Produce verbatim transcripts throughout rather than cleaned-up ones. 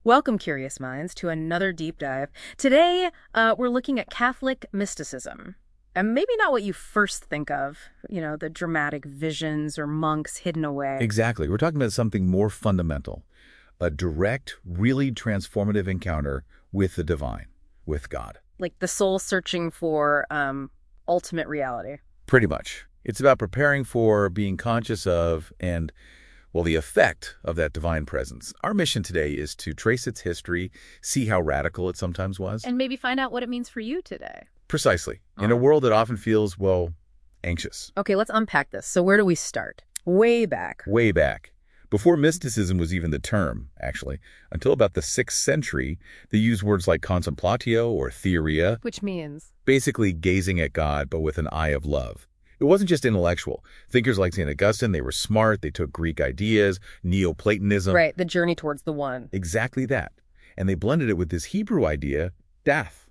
Welcome, curious minds, to another deep dive. Today, uh, we're looking at Catholic mysticism. And maybe not what you first think of, you know, the dramatic visions or monks hidden away. Exactly. We're talking about something more fundamental, a direct, really transformative encounter with the divine, with God. Like the soul searching for um, ultimate reality. Pretty much. It's about preparing for, being conscious of, and, well, the effect of that divine presence. Our mission today is to trace its history, see how radical it sometimes was. And maybe find out what it means for you today. Precisely. In a world that often feels, well, anxious. Okay, let's unpack this. So where do we start? Way back. Way back. Before mysticism was even the term, actually, until about the sixth century, they used words like contemplatio or theoria, Which means? basically gazing at God, but with an eye of love. It wasn't just intellectual. Thinkers like Saint Augustine, they were smart, they took Greek ideas, Neoplatonism. Right, the journey towards the one. Exactly that. And they blended it with this Hebrew idea, death,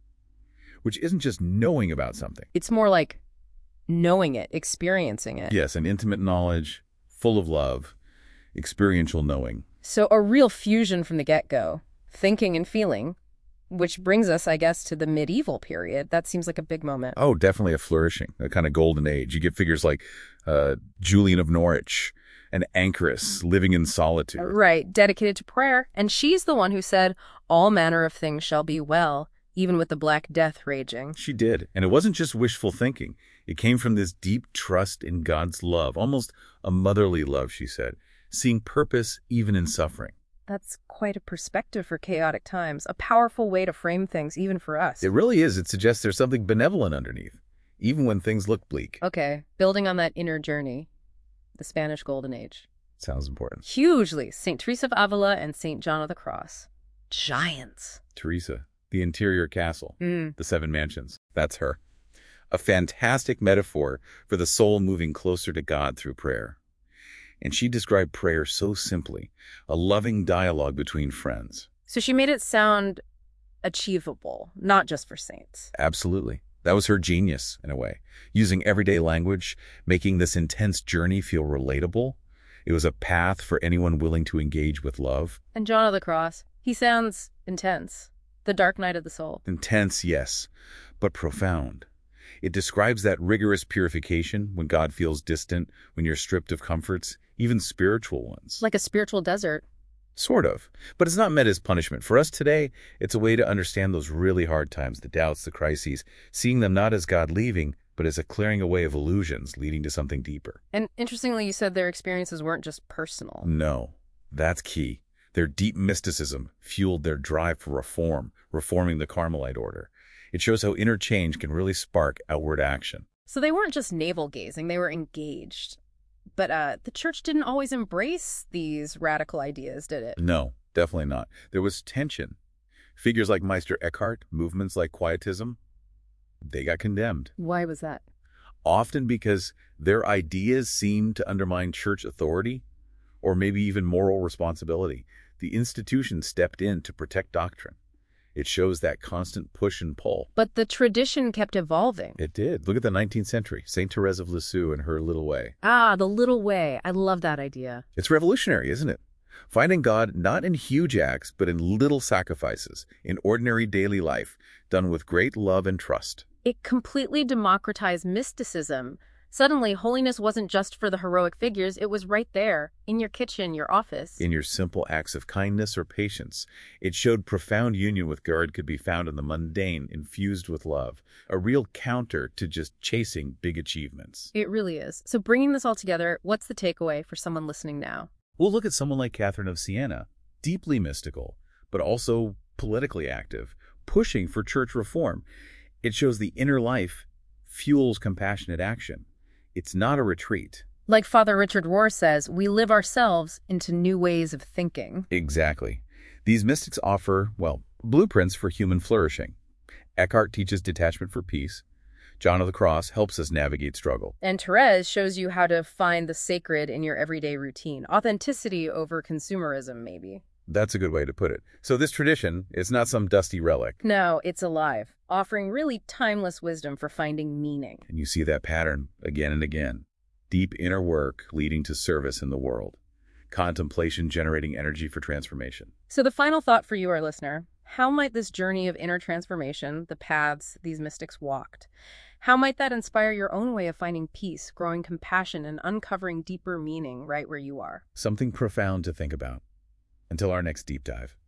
which isn't just knowing about something. It's more like knowing it, experiencing it. Yes, an intimate knowledge, full of love, experiential knowing. So a real fusion from the get-go, thinking and feeling, which brings us, I guess, to the medieval period. That seems like a big moment. Oh, definitely a flourishing, a kind of golden age. You get figures like uh, Julian of Norwich and Anchorus living in solitude. Right, dedicated to prayer. And she's the one who said, all manner of things shall be well, even with the Black Death raging. She did. And it wasn't just wishful thinking. It came from this deep trust in God's love, almost a motherly love, she said, seeing purpose even in suffering. That's quite a perspective for chaotic times, a powerful way to frame things, even for us. It really is. It suggests there's something benevolent underneath, even when things look bleak. Okay, building on that inner journey, the Spanish Golden Age. Sounds important. Hugely, Saint Teresa of Avila and Saint John of the Cross. Giants. Teresa, the interior castle, Mm. the seven mansions. That's her. A fantastic metaphor for the soul moving closer to God through prayer. And she described prayer so simply, a loving dialogue between friends. So she made it sound achievable, not just for saints. Absolutely. That was her genius, in a way. Using everyday language, making this intense journey feel relatable. It was a path for anyone willing to engage with love. And John of the Cross, he sounds intense. The dark night of the soul. Intense, yes, but profound. It describes that rigorous purification when God feels distant, when you're stripped of comforts, even spiritual ones. Like a spiritual desert. Sort of. But it's not meant as punishment. For us today, it's a way to understand those really hard times, the doubts, the crises, seeing them not as God leaving, but as a clearing away of illusions leading to something deeper. And interestingly, you said their experiences weren't just personal. No, that's key. Their deep mysticism fueled their drive for reform, reforming the Carmelite order. It shows how inner change can really spark outward action. So they weren't just navel-gazing, they were engaged. But uh, the church didn't always embrace these radical ideas, did it? No, definitely not. There was tension. Figures like Meister Eckhart, movements like Quietism, they got condemned. Why was that? Often because their ideas seemed to undermine church authority or maybe even moral responsibility. The institution stepped in to protect doctrine. It shows that constant push and pull. But the tradition kept evolving. It did. Look at the nineteenth century, Saint Therese of Lisieux and her little way. Ah, the little way. I love that idea. It's revolutionary, isn't it? Finding God not in huge acts, but in little sacrifices, in ordinary daily life, done with great love and trust. It completely democratized mysticism. Suddenly, holiness wasn't just for the heroic figures, it was right there, in your kitchen, your office. In your simple acts of kindness or patience. It showed profound union with God could be found in the mundane, infused with love, a real counter to just chasing big achievements. It really is. So bringing this all together, what's the takeaway for someone listening now? We'll look at someone like Catherine of Siena, deeply mystical, but also politically active, pushing for church reform. It shows the inner life fuels compassionate action. It's not a retreat. Like Father Richard Rohr says, we live ourselves into new ways of thinking. Exactly. These mystics offer, well, blueprints for human flourishing. Eckhart teaches detachment for peace. John of the Cross helps us navigate struggle. And Therese shows you how to find the sacred in your everyday routine. Authenticity over consumerism, maybe. That's a good way to put it. So this tradition is not some dusty relic. No, it's alive, offering really timeless wisdom for finding meaning. And you see that pattern again and again. Deep inner work leading to service in the world. contemplation generating energy for transformation. So the final thought for you, our listener, how might this journey of inner transformation, the paths these mystics walked, how might that inspire your own way of finding peace, growing compassion, and uncovering deeper meaning right where you are? Something profound to think about. Until our next deep dive.